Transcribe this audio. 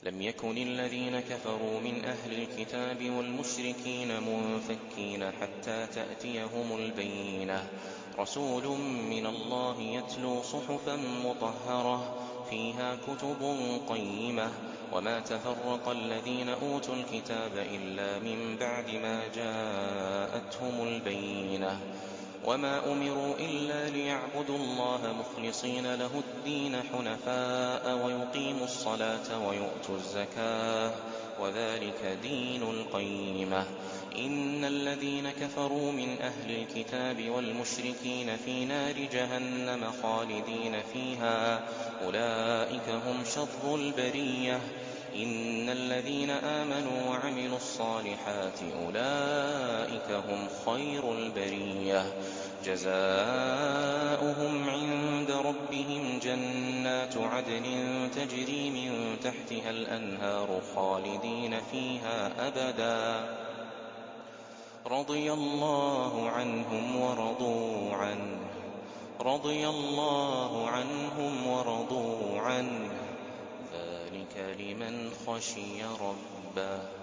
لم يكن الذين كفروا من أهل الكتاب والمشركين منفكين حتى تأتيهم البينة. رسول من الله يتلو صحفا مطهرة فيها كتب قيمة. وما تفرق الذين أوتوا الكتاب إلا من بعد ما جاءتهم البينة. وما أمروا إلا ليعبدوا الله مخلصين له الدين حنفاء ويقيموا الصلاة ويؤتوا الزكاة وذلك دين القيمة. إن الذين كفروا من أهل الكتاب والمشركين في نار جهنم خالدين فيها أولئك هم شر البرية. إن الذين آمنوا وعملوا الصالحات أولئك هم خير البرية. جزاؤهم عند ربهم جنات عدن تجري من تحتها الأنهار خالدين فيها أبدا رضي الله عنهم ورضوا عنه ذلك لمن خشي ربه.